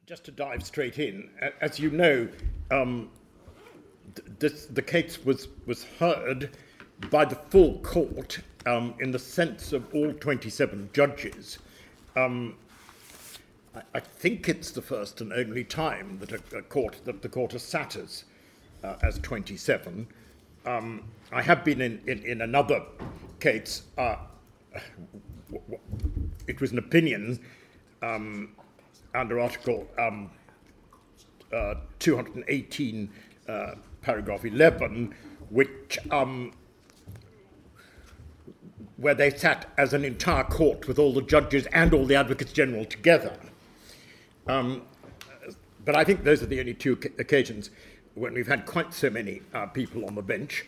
Just to dive straight in, as you know, the case was heard by the full court in the sense of all 27 judges. I think it's the first and only time that the court has sat as 27. I have been in another case. It was an opinion under Article 218, paragraph 11, which where they sat as an entire court with all the judges and all the advocates general together. But I think those are the only two occasions when we've had quite so many people on the bench.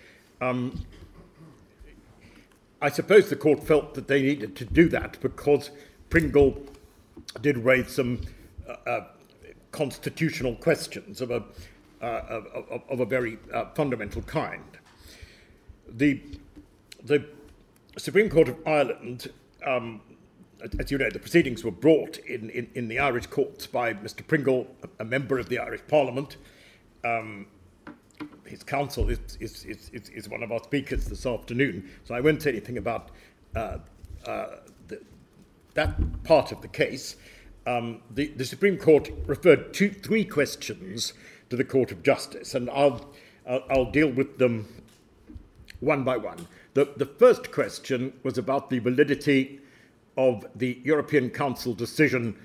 I suppose the court felt that they needed to do that because Pringle did raise some constitutional questions of a very fundamental kind. The Supreme Court of Ireland, as you know, the proceedings were brought in the Irish courts by Mr. Pringle, a member of the Irish Parliament. His counsel is one of our speakers this afternoon, so I won't say anything about that part of the case. The Supreme Court referred three questions to the Court of Justice, and I'll deal with them one by one. The first question was about the validity of the European Council decision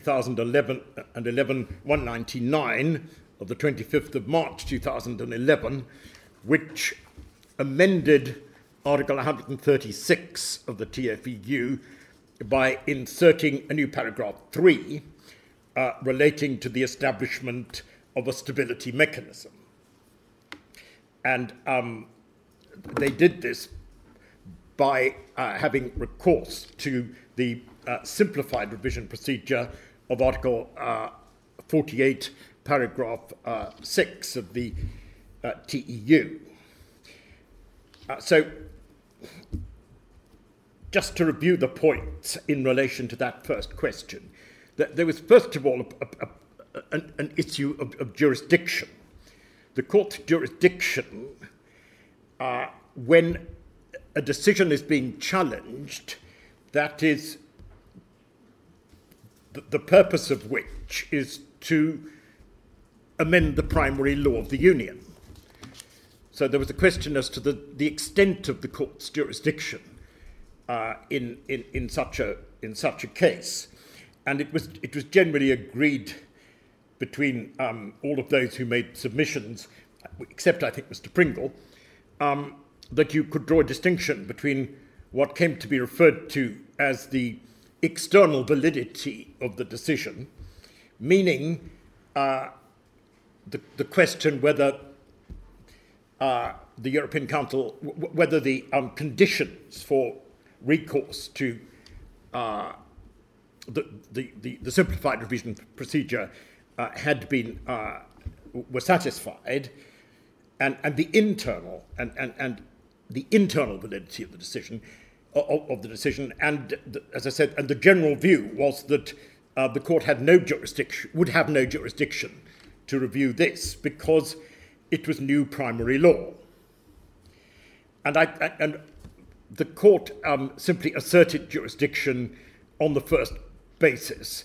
2011-199 of the 25th of March 2011, which amended Article 136 of the TFEU by inserting a new paragraph 3 relating to the establishment of a stability mechanism. And they did this by having recourse to the simplified revision procedure of Article 48, paragraph 6 of the TEU. So, just to review the points in relation to that first question, there was first of all an issue of jurisdiction. The court's jurisdiction, when a decision is being challenged, that is the purpose of which is to amend the primary law of the Union. So there was a question as to the extent of the court's jurisdiction in such a case, and it was generally agreed between all of those who made submissions, except I think Mr. Pringle, that you could draw a distinction between what came to be referred to as the external validity of the decision, meaning the question whether the European Council, whether the conditions for recourse to the simplified revision procedure were satisfied, and the internal validity of the decision, and as I said, and the general view was that the court would have no jurisdiction to review this because it was new primary law, and the court simply asserted jurisdiction on the first basis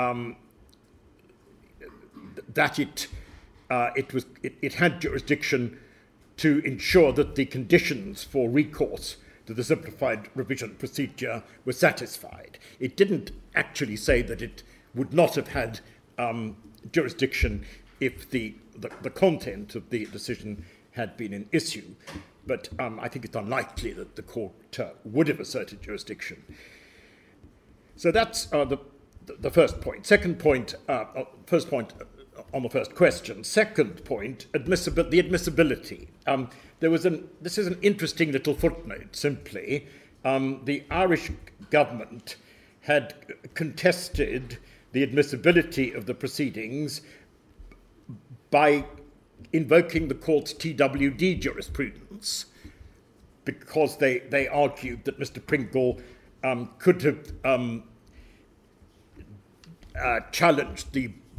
that it had jurisdiction to ensure that the conditions for recourse to the simplified revision procedure were satisfied. It didn't actually say that it would not have had jurisdiction if the content of the decision had been an issue, but I think it's unlikely that the court would have asserted jurisdiction. So that's the first point. Second point, first point on the first question. Second point, the admissibility. This is an interesting little footnote, simply. The Irish government had contested the admissibility of the proceedings by invoking the court's TWD jurisprudence, because they argued that Mr. Pringle could have challenged the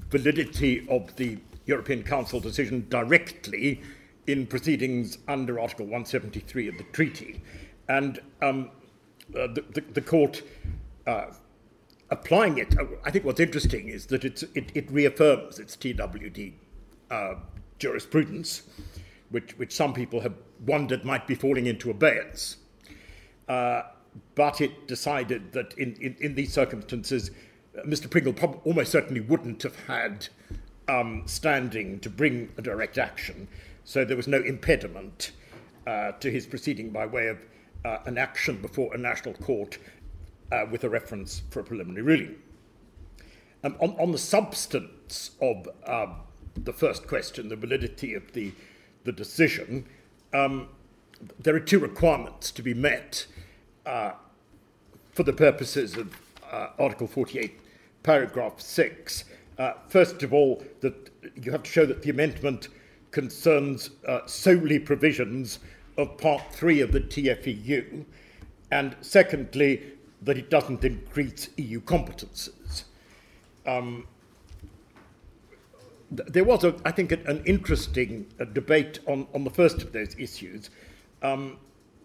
validity of the European Council decision directly in proceedings under Article 173 of the treaty. And the court, applying it, I think what's interesting is that it reaffirms its TWD jurisprudence, which some people have wondered might be falling into abeyance. But it decided that in these circumstances, Mr. Pringle almost certainly wouldn't have had standing to bring a direct action, so there was no impediment to his proceeding by way of an action before a national court with a reference for a preliminary ruling. On the substance of the first question, the validity of the decision, there are two requirements to be met for the purposes of Article 48, paragraph 6. First of all, that you have to show that the amendment concerns solely provisions of Part 3 of the TFEU, and secondly, that it doesn't increase EU competences. There was, I think, an interesting debate on the first of those issues, and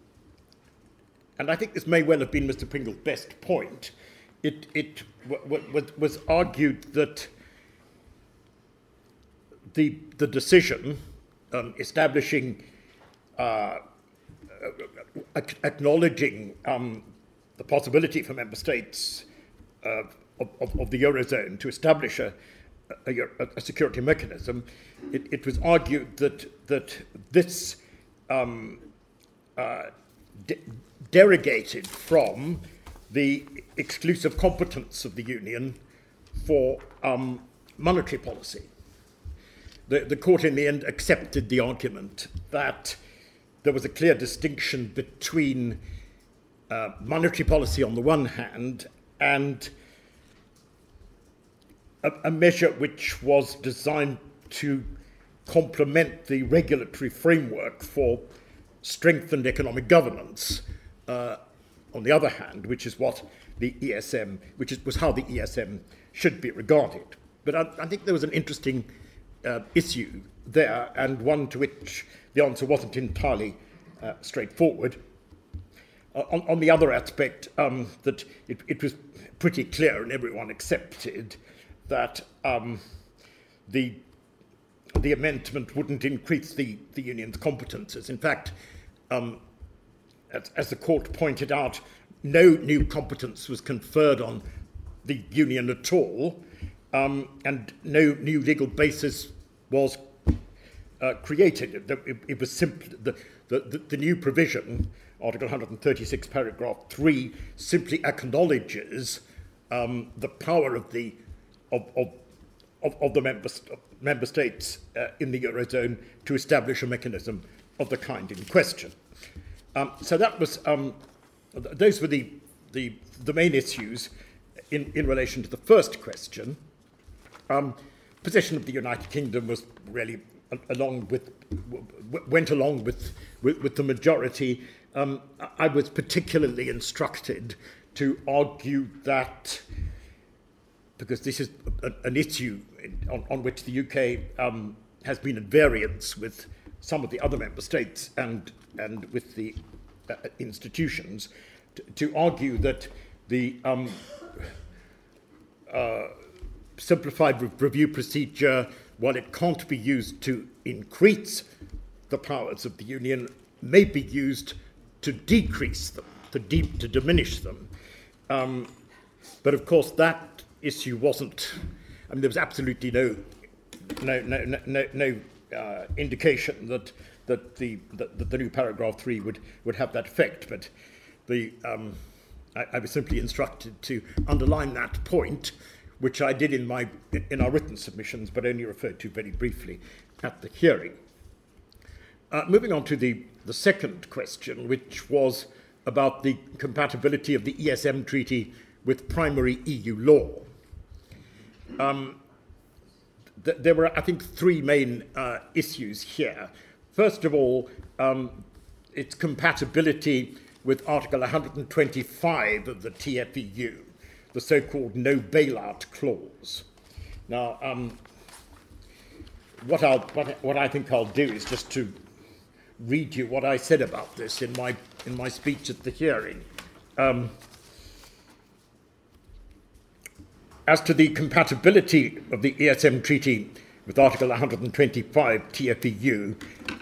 I think this may well have been Mr. Pringle's best point. It was argued that the decision establishing, acknowledging the possibility for member states of the Eurozone to establish a security mechanism, it was argued that this derogated from the exclusive competence of the Union for monetary policy. The court in the end accepted the argument that there was a clear distinction between monetary policy on the one hand and a measure which was designed to complement the regulatory framework for strengthened economic governance on the other hand, which is what the ESM, was how the ESM should be regarded. But I think there was an interesting issue there, and one to which the answer wasn't entirely straightforward. On the other aspect, that it was pretty clear and everyone accepted that the amendment wouldn't increase the Union's competences. In fact, as the court pointed out, no new competence was conferred on the Union at all, and no new legal basis was created. It was simply the new provision, Article 136, paragraph 3, simply acknowledges the power of the member states in the Eurozone to establish a mechanism of the kind in question. So that was those were the main issues in relation to the first question. Position of the United Kingdom was really went along with the majority. I was particularly instructed to argue that, because this is an issue on which the UK has been at variance with some of the other member states and with the institutions, to argue that the simplified review procedure, while it can't be used to increase the powers of the Union, may be used to decrease them, to diminish them. But of course, that issue wasn't. I mean, there was absolutely no indication that the new paragraph 3 would have that effect. But I was simply instructed to underline that point, which I did in our written submissions, but only referred to very briefly at the hearing. Moving on to the second question, which was about the compatibility of the ESM treaty with primary EU law. There were, I think, three main issues here. First of all, its compatibility with Article 125 of the TFEU, the so-called no bailout clause. Now, what I think I'll do is just to read you what I said about this in my speech at the hearing. As to the compatibility of the ESM Treaty with Article 125 TFEU,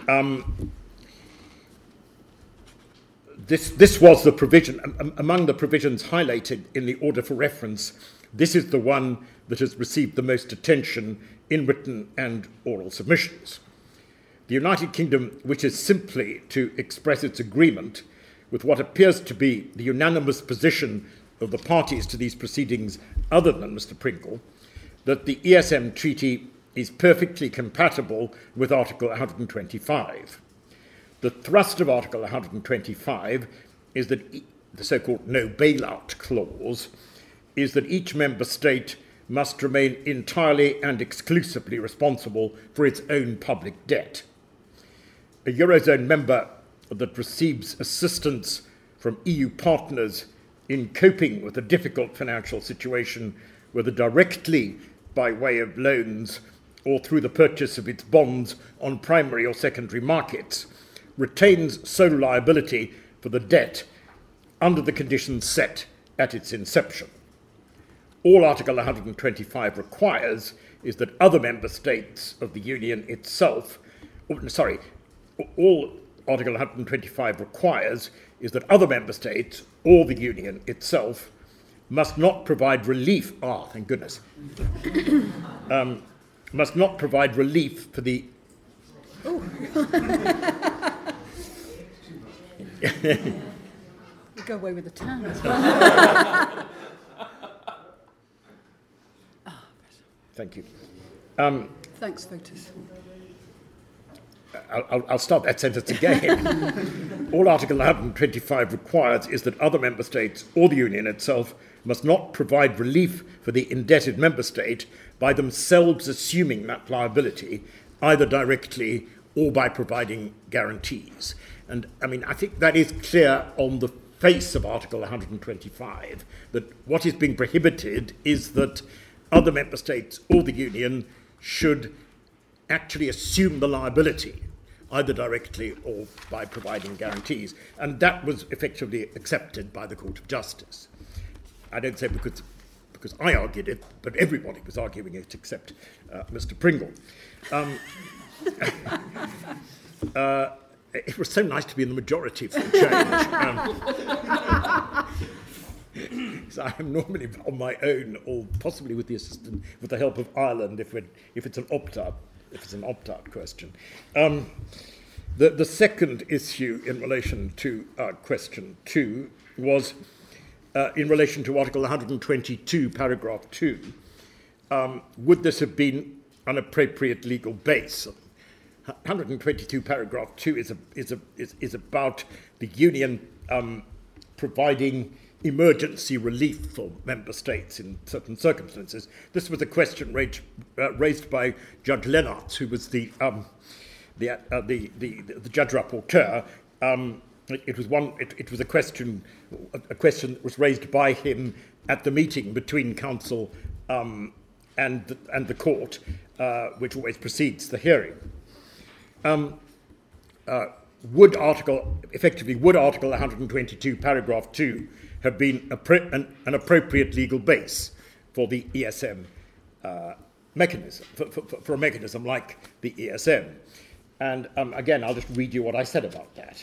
this was the provision, among the provisions highlighted in the order for reference, this is the one that has received the most attention in written and oral submissions. The United Kingdom wishes simply to express its agreement with what appears to be the unanimous position of the parties to these proceedings other than Mr. Pringle, that the ESM Treaty is perfectly compatible with Article 125. The thrust of Article 125 is that the so-called no bailout clause is that each member state must remain entirely and exclusively responsible for its own public debt. A Eurozone member that receives assistance from EU partners in coping with a difficult financial situation, whether directly by way of loans or through the purchase of its bonds on primary or secondary markets, retains sole liability for the debt under the conditions set at its inception. All Article 125 requires is that other member states of the Union itself, all Article 125 requires is that other member states or the Union itself must not provide relief, thank goodness, must not provide relief for the... You go away with the tan as well. Thank you. Thanks, voters. I'll start that sentence again. All Article 125 requires is that other member states or the Union itself must not provide relief for the indebted member state by themselves assuming that liability, either directly or by providing guarantees. And I mean, I think that is clear on the face of Article 125, that what is being prohibited is that other member states or the Union should actually assume the liability, either directly or by providing guarantees. And that was effectively accepted by the Court of Justice. I don't say because I argued it, but everybody was arguing it except Mr. Pringle. It was so nice to be in the majority for a change. So I am normally on my own, or possibly with the help of Ireland, if it's an opt-out question. The second issue in relation to question 2 was in relation to Article 122, paragraph 2. Would this have been an appropriate legal base? 122, paragraph 2 is about the Union providing emergency relief for member states in certain circumstances. This was a question raised by Judge Lennox, who was the judge rapporteur. It was a question that was raised by him at the meeting between counsel and the court, which always precedes the hearing. Would Article 122, paragraph 2 have been an appropriate legal base for the ESM mechanism, for a mechanism like the ESM? And again, I'll just read you what I said about that.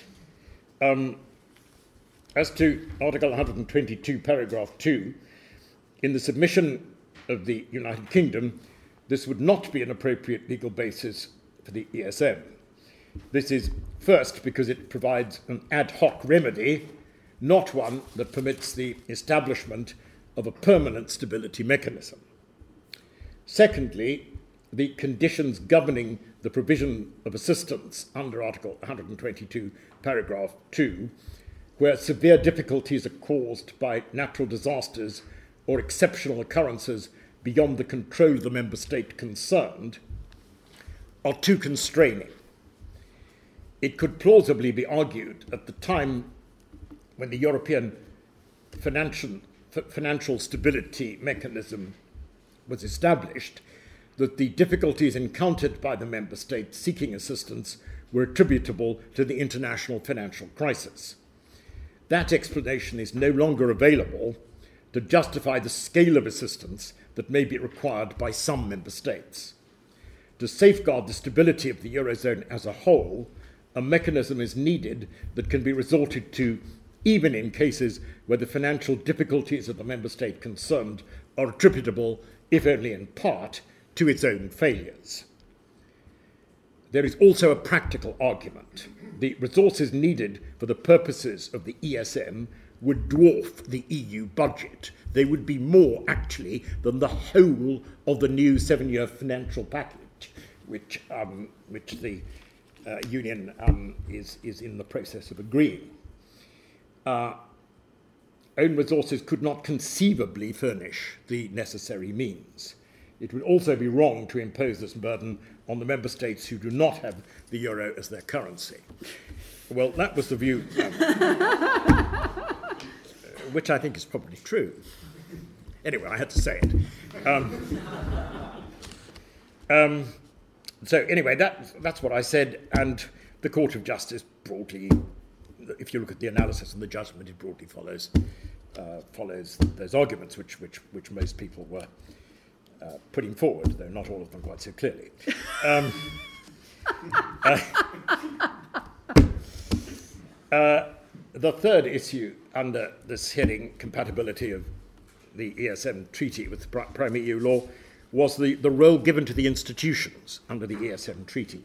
As to Article 122, paragraph 2, in the submission of the United Kingdom, this would not be an appropriate legal basis for the ESM. This is first because it provides an ad hoc remedy, not one that permits the establishment of a permanent stability mechanism. Secondly, the conditions governing the provision of assistance under Article 122, paragraph 2, where severe difficulties are caused by natural disasters or exceptional occurrences beyond the control of the member state concerned, are too constraining. It could plausibly be argued at the time when the European financial stability mechanism was established that the difficulties encountered by the member states seeking assistance were attributable to the international financial crisis. That explanation is no longer available to justify the scale of assistance that may be required by some member states. To safeguard the stability of the Eurozone as a whole, a mechanism is needed that can be resorted to even in cases where the financial difficulties of the member state concerned are attributable, if only in part, to its own failures. There is also a practical argument. The resources needed for the purposes of the ESM would dwarf the EU budget. They would be more, actually, than the whole of the new 7-year financial package, which the Union is in the process of agreeing. Own resources could not conceivably furnish the necessary means. It would also be wrong to impose this burden on the member states who do not have the euro as their currency. Well, that was the view, which I think is probably true. Anyway, I had to say it. So anyway, that's what I said, and the Court of Justice broadly, if you look at the analysis and the judgment, it broadly follows those arguments which most people were putting forward, though not all of them quite so clearly. The third issue under this heading, compatibility of the ESM treaty with primary EU law, was the role given to the institutions under the ESM treaty.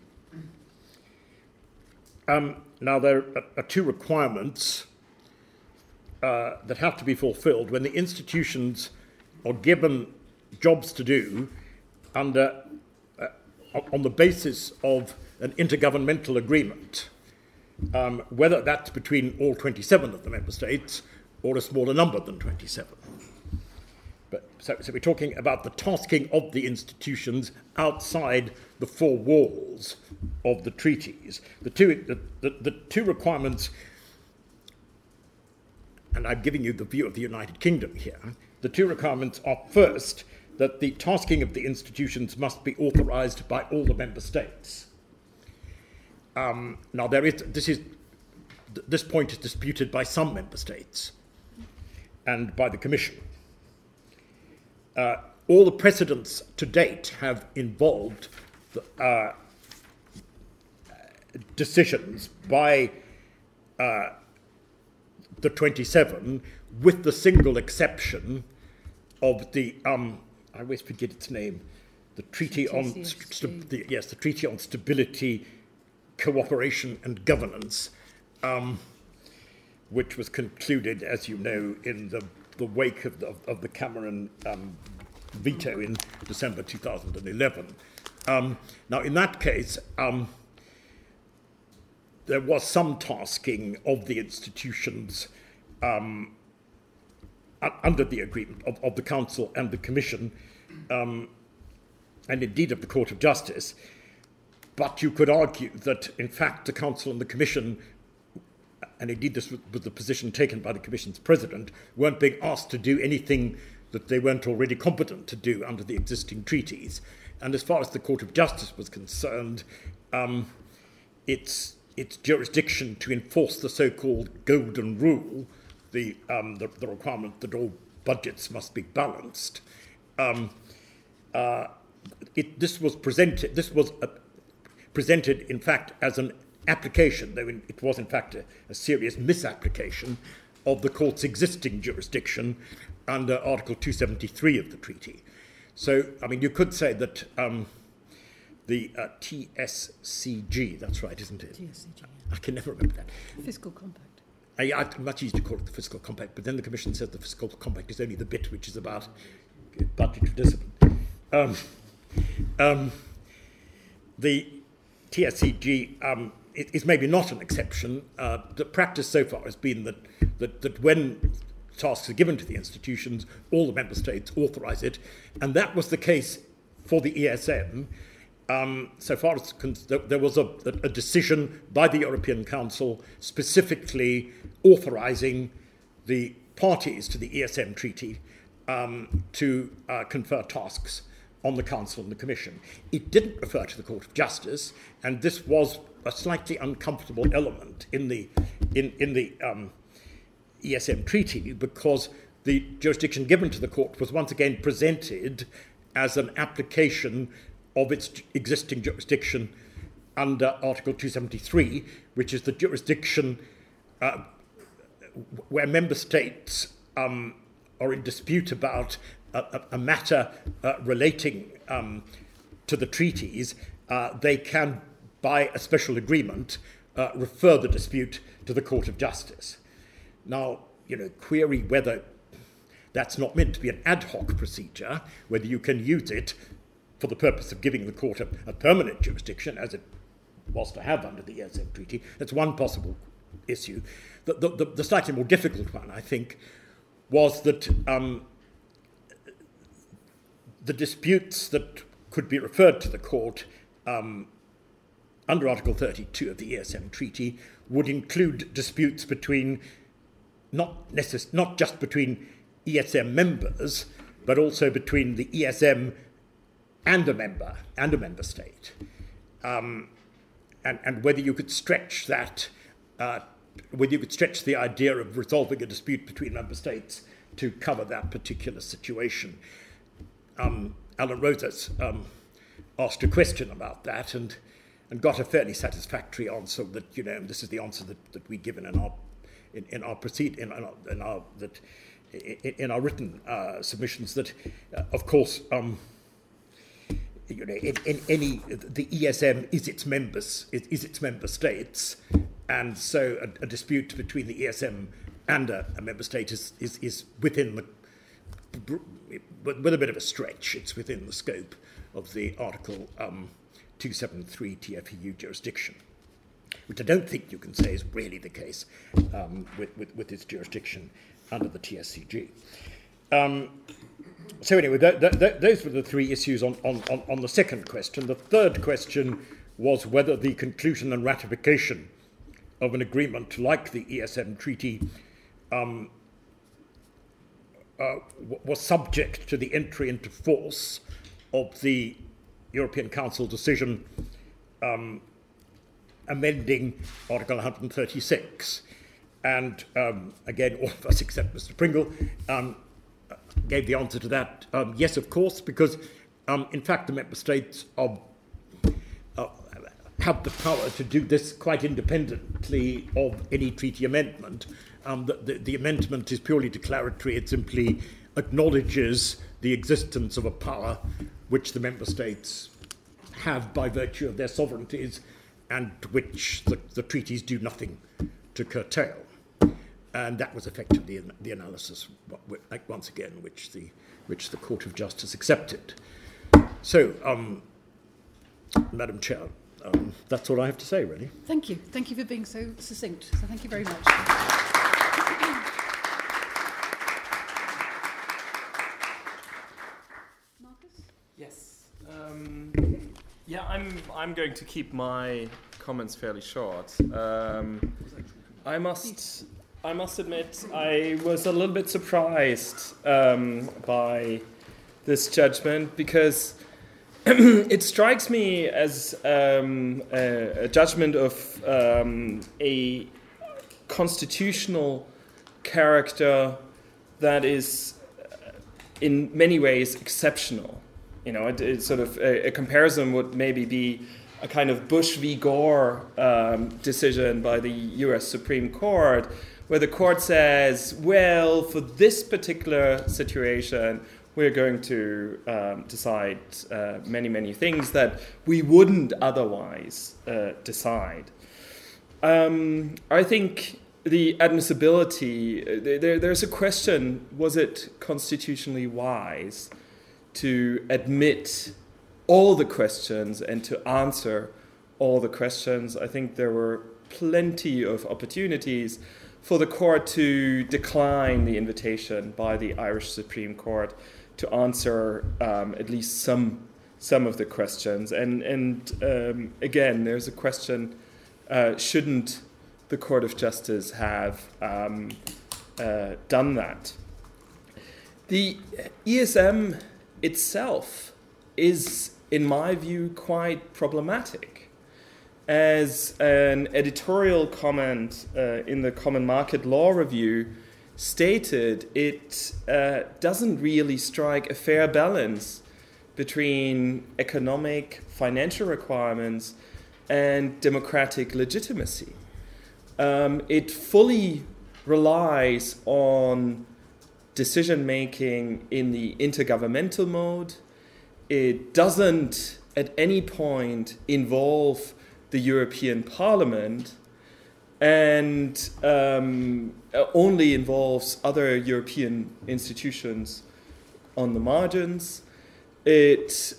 Now, there are two requirements that have to be fulfilled when the institutions are given jobs to do under on the basis of an intergovernmental agreement, whether that's between all 27 of the member states or a smaller number than 27. But so we're talking about the tasking of the institutions outside the four walls of the treaties. The two requirements, and I'm giving you the view of the United Kingdom here, the two requirements are first that the tasking of the institutions must be authorised by all the member states. Now this point is disputed by some member states and by the Commission. All the precedents to date have involved decisions by the 27, with the single exception of the I always forget its name, the Treaty on the Treaty on Stability, Cooperation and Governance, which was concluded, as you know, in the wake of the Cameron veto in December 2011. Now, in that case, there was some tasking of the institutions under the agreement of the Council and the Commission, and indeed of the Court of Justice. But you could argue that, in fact, the Council and the Commission, and indeed this was the position taken by the Commission's president, weren't being asked to do anything that they weren't already competent to do under the existing treaties. And as far as the Court of Justice was concerned, its jurisdiction to enforce the so-called golden rule, the requirement that all budgets must be balanced, this was presented in fact as an application, though it was in fact a serious misapplication of the court's existing jurisdiction under Article 273 of the treaty. So, I mean, you could say that the TSCG, that's right, isn't it? TSCG. I can never remember that. Fiscal Compact. It's much easier to call it the Fiscal Compact, but then the Commission says the Fiscal Compact is only the bit which is about budgetary discipline. The TSCG is maybe not an exception. The practice so far has been that when tasks are given to the institutions, all the member states authorise it, and that was the case for the ESM. So far as there was a decision by the European Council specifically authorising the parties to the ESM treaty to confer tasks on the Council and the Commission. It didn't refer to the Court of Justice, and this was a slightly uncomfortable element in the ESM Treaty, because the jurisdiction given to the Court was once again presented as an application of its existing jurisdiction under Article 273, which is the jurisdiction where member states are in dispute about a matter relating to the treaties. They can, by a special agreement, refer the dispute to the Court of Justice. Now, query whether that's not meant to be an ad hoc procedure, whether you can use it for the purpose of giving the court a permanent jurisdiction, as it was to have under the ESM Treaty. That's one possible issue. The slightly more difficult one, I think, was that the disputes that could be referred to the court under Article 32 of the ESM Treaty would include disputes between not just between ESM members, but also between the ESM and a member state, and whether you could stretch that, whether you could stretch the idea of resolving a dispute between member states to cover that particular situation. Alan Rosas asked a question about that and got a fairly satisfactory answer that, and this is the answer that we'd given in our written submissions, that of course the ESM is its member states, and so a dispute between the ESM and a member state is within the, with a bit of a stretch, it's within the scope of the Article 273 TFEU jurisdiction, which I don't think you can say is really the case with its jurisdiction under the TSCG. So anyway, those were the three issues on the second question. The third question was whether the conclusion and ratification of an agreement like the ESM Treaty was subject to the entry into force of the European Council decision amending Article 136. And again, all of us except Mr. Pringle gave the answer to that. Yes, of course, because in fact the member states have the power to do this quite independently of any treaty amendment. The amendment is purely declaratory. It simply acknowledges the existence of a power which the member states have by virtue of their sovereignties and which the treaties do nothing to curtail. And that was effectively the analysis, once again, which the Court of Justice accepted. So, Madam Chair, that's all I have to say, really. Thank you. Thank you for being so succinct. So thank you very much. Marcus? Yes. I'm going to keep my comments fairly short. I must admit I was a little bit surprised by this judgment, because it strikes me as a judgment of a constitutional character that is in many ways exceptional. It's sort of a comparison would maybe be a kind of Bush v. Gore decision by the US Supreme Court, where the court says, well, for this particular situation, we're going to decide many things that we wouldn't otherwise decide. I think the admissibility, there's a question, was it constitutionally wise to admit all the questions and to answer all the questions? I think there were plenty of opportunities for the court to decline the invitation by the Irish Supreme Court to answer at least some of the questions. And again, there's a question, shouldn't the Court of Justice have done that? The ESM itself is, in my view, quite problematic. As an editorial comment in the Common Market Law Review stated, it doesn't really strike a fair balance between economic, financial requirements and democratic legitimacy. It fully relies on decision-making in the intergovernmental mode. It doesn't at any point involve the European Parliament, and only involves other European institutions on the margins. It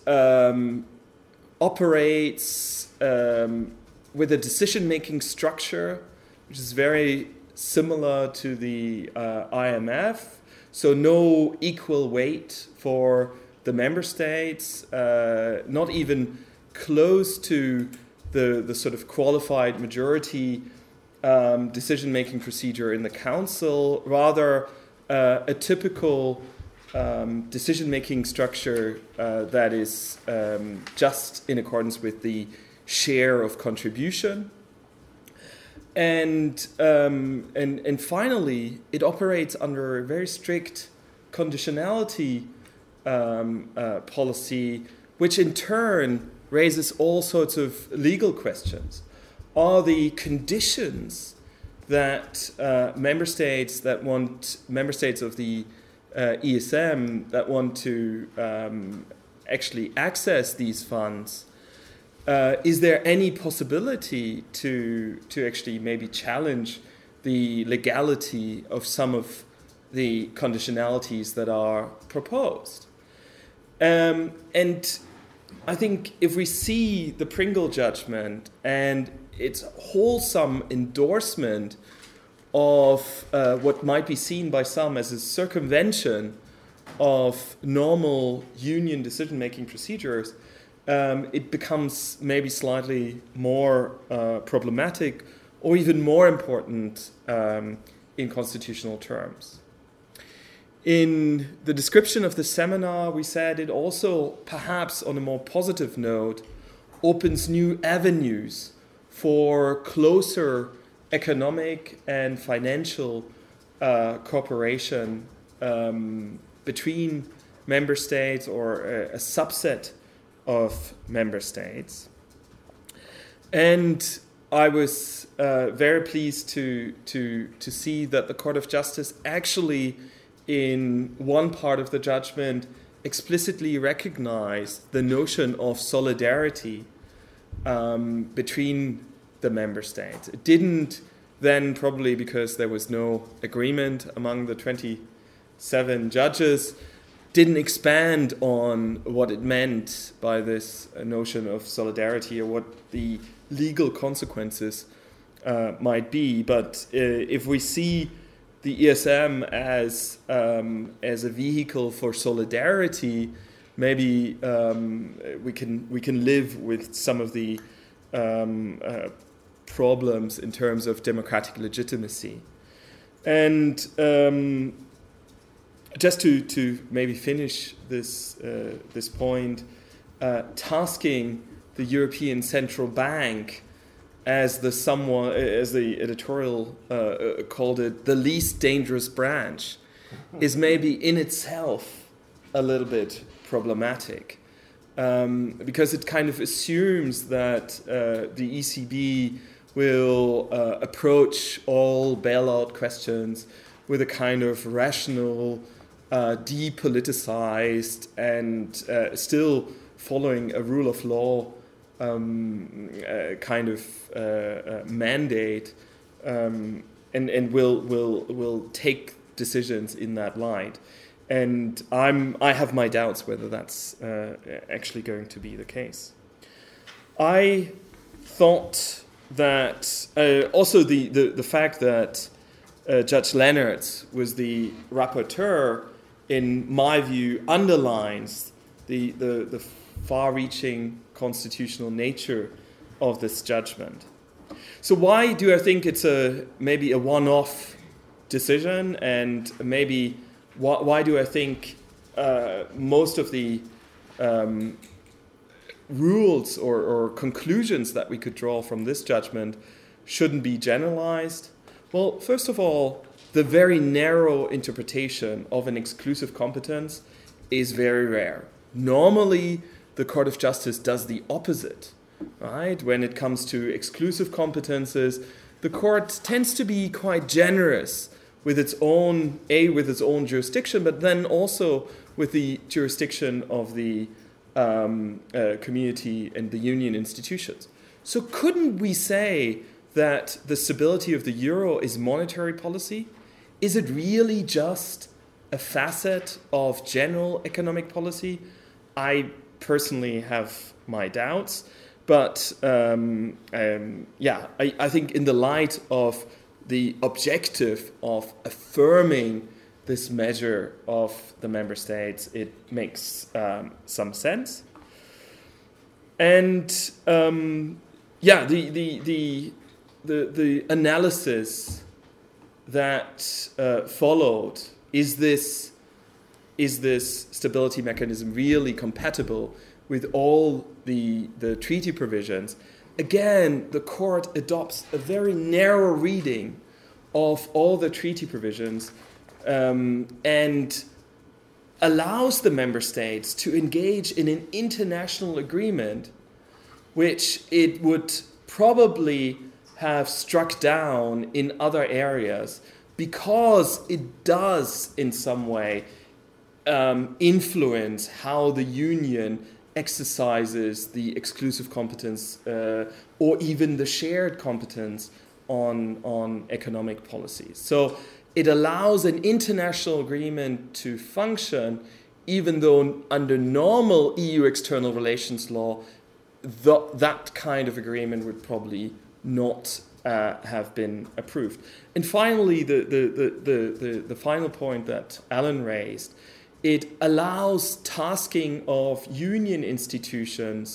operates with a decision-making structure which is very similar to the IMF, so no equal weight for the member states, not even close to the sort of qualified majority decision-making procedure in the Council, rather a typical decision-making structure that is just in accordance with the share of contribution. And finally, it operates under a very strict conditionality policy, which in turn raises all sorts of legal questions. Are the conditions that member states of the ESM that want to actually access these funds, is there any possibility to actually maybe challenge the legality of some of the conditionalities that are proposed? And I think if we see the Pringle judgment and its wholesome endorsement of what might be seen by some as a circumvention of normal union decision-making procedures, it becomes maybe slightly more problematic or even more important in constitutional terms. In the description of the seminar, we said it also, perhaps on a more positive note, opens new avenues for closer economic and financial cooperation between member states or a subset of member states. And I was very pleased to see that the Court of Justice actually, in one part of the judgment, explicitly recognized the notion of solidarity between the member states. It didn't then, probably because there was no agreement among the 27 judges, didn't expand on what it meant by this notion of solidarity or what the legal consequences might be. But if we see the ESM as a vehicle for solidarity, maybe we can live with some of the problems in terms of democratic legitimacy. And just to maybe finish this point, tasking the European Central Bank as the editorial called it, the least dangerous branch, is maybe in itself a little bit problematic, because it kind of assumes that the ECB will approach all bailout questions with a kind of rational, depoliticized, and still following a rule of law kind of mandate, and will take decisions in that light. And I have my doubts whether that's actually going to be the case. I thought that also the fact that Judge Leonard was the rapporteur, in my view, underlines the far-reaching constitutional nature of this judgment. So why do I think it's maybe a one-off decision, and maybe why do I think most of the rules or conclusions that we could draw from this judgment shouldn't be generalized? Well, first of all, the very narrow interpretation of an exclusive competence is very rare. Normally, the Court of Justice does the opposite, right? When it comes to exclusive competences, the court tends to be quite generous with its own jurisdiction, but then also with the jurisdiction of the community and the union institutions. So couldn't we say that the stability of the euro is monetary policy? Is it really just a facet of general economic policy? I personally have my doubts, but I think in the light of the objective of affirming this measure of the member states, it makes some sense. And the analysis that followed, is this stability mechanism really compatible with all the treaty provisions? Again, the court adopts a very narrow reading of all the treaty provisions and allows the member states to engage in an international agreement which it would probably have struck down in other areas because it does in some way influence how the union exercises the exclusive competence or even the shared competence on economic policies. So it allows an international agreement to function even though under normal EU external relations law that kind of agreement would probably not have been approved. And finally, the final point that Alan raised, it allows tasking of union institutions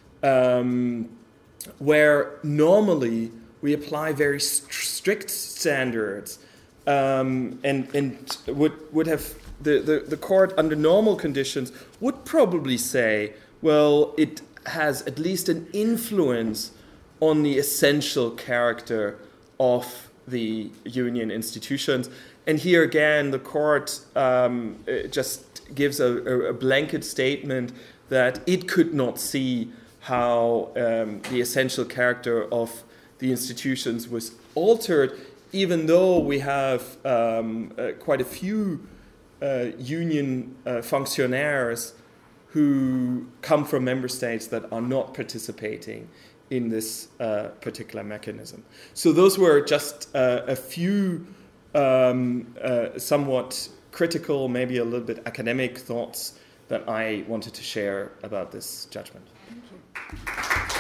where normally we apply very strict standards and would have the court under normal conditions would probably say, well, it has at least an influence on the essential character of the union institutions. And here again, the court just gives a blanket statement that it could not see how the essential character of the institutions was altered, even though we have quite a few union functionaries who come from member states that are not participating in this particular mechanism. So those were just a few somewhat critical, maybe a little bit academic thoughts that I wanted to share about this judgment. Thank you.